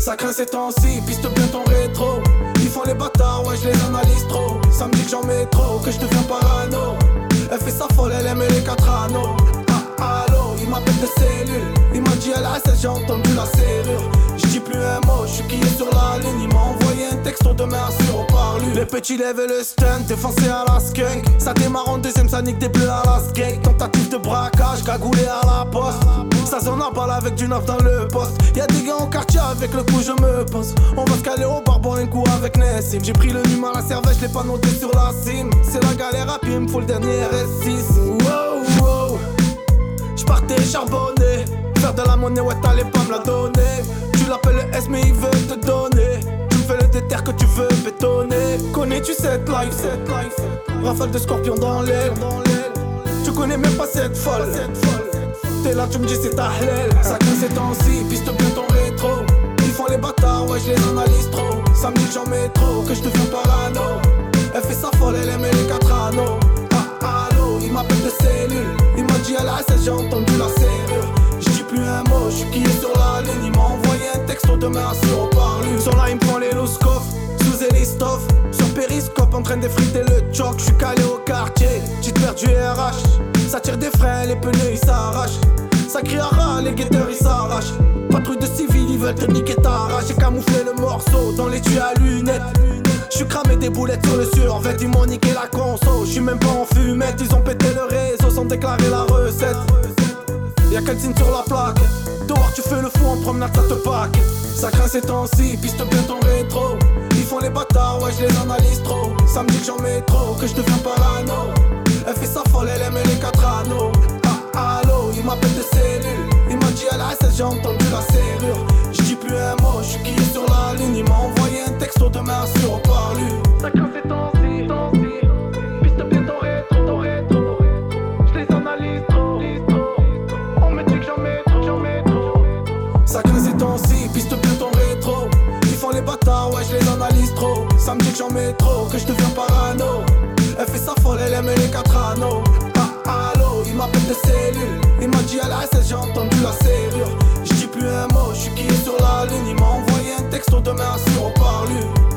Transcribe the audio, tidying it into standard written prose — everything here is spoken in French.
Ça craint ces temps-ci, piste bien ton rétro. Ils font les bâtards, ouais je les analyse trop. Ça me dit que j'en mets trop, que je deviens parano. Elle fait sa folle, elle aime les 4 anneaux. Ah allô, il m'appelle de cellule. Il m'a dit à la SS, j'ai entendu la serrure. Je dis plus un mot, je suis qui est sur la ligne. Il m'a envoyé un texto demain à 0 par lui. Les petits lèvent le stunt, défoncé à la skunk. Ça démarre en deuxième, ça nique des bleus à la skate. Tentative de braquage, cagoulé à la poste. Ça sonne à balle avec du neuf dans le poste. Y'a des gars en quartier avec le coup je me pose. On va se caler au bar, boire un coup avec Nessim. J'ai pris le numéro à la cervelle, je l'ai pas noté sur la cime. C'est la galère à pied, il me faut le dernier S6. Wow, wow. J'partais charbonner, faire de la monnaie, ouais t'allais pas me la donner. Tu l'appelles le S mais il veut te donner. Tu me fais le déter que tu veux bétonner. Connais-tu cette life, rafale de scorpion dans l'aile. Tu connais même pas cette folle. T'es là, tu me dis c'est ta halal. Ça craint ces temps-ci, piste bien ton rétro. Ils font les bâtards, ouais je les analyse trop. Ça me dit que j'en mets trop, que je deviens parano. Elle fait sa folle, elle aime les 4 anneaux. Ah allô, il m'appelle de cellule. Il m'a dit à la SS, j'ai entendu la serrure. Je dis plus un mot, je suis qui est sur la ligne. Il m'a envoyé un texto demain à 0 par lui. Sur là il me prend les louskov, sous Elistov. Sur périscope en train d'effriter le choc. Je suis calé au quartier, petite paire du RH. Ça tire des freins, les pneus ils s'arrachent. Ça crie à ras, les guetteurs ils s'arrachent. Patrouille de civils, ils veulent te niquer ta rage. J'ai camouflé le morceau dans les tuyaux à lunettes. J'suis cramé des boulettes sur le survêt. Ils m'ont niqué la conso, j'suis même pas en fumette. Ils ont pété le réseau sans déclarer la recette. Y'a quel signe sur la plaque. Dehors tu fais le fou en promenade, ça te pack. Ça craint ces temps-ci, piste bien ton rétro. Ils font les bâtards, ouais je les analyse trop. Ça me dit que j'en mets trop, que je deviens parano. Elle fait sa folle, elle aime les 4 anneaux. Ah allô, il m'appelle de cellule. Il m'a dit à la SS, j'ai entendu la serrure. Je dis plus un mot, je suis qui est sur la ligne. Il m'a envoyé un texto demain à 0 par lui. Ça craint ces temps-ci, piste bien ton rétro. Je les analyse trop. On me dit que j'en mets trop. Ça craint ces temps-ci, piste bien ton rétro. Ils font les bâtards, ouais je les analyse trop. Ça me dit que j'en mets trop, que je deviens parano. Elle fait sa folle, elle aime les 4 anneaux. Ah allô, il m'appelle de cellule. Il m'a dit à la SS, j'ai entendu la serrure. Je dis plus un mot, je suis qui est sur la ligne. Il m'a envoyé un texto demain à 0 par lui.